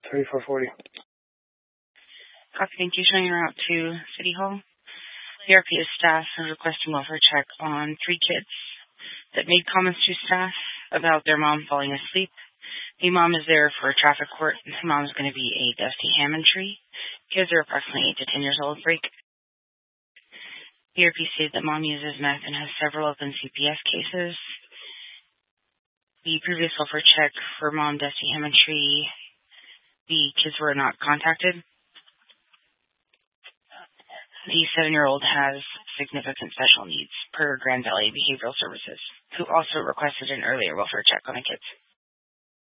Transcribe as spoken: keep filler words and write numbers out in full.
thirty-four forty. Copy, thank you. Showing route to City Hall. The R P S staff is requesting welfare check on three kids that made comments to staff about their mom falling asleep. The mom is there for a traffic court, and the mom is going to be a Dusty Hammondtree. Kids are approximately eight to ten years old. Break. The R P stated that mom uses meth and has several open C P S cases. The previous welfare check for mom, Dusty Hammondtree, the kids were not contacted. The seven-year-old has significant special needs per Grand Valley Behavioral Services, who also requested an earlier welfare check on the kids.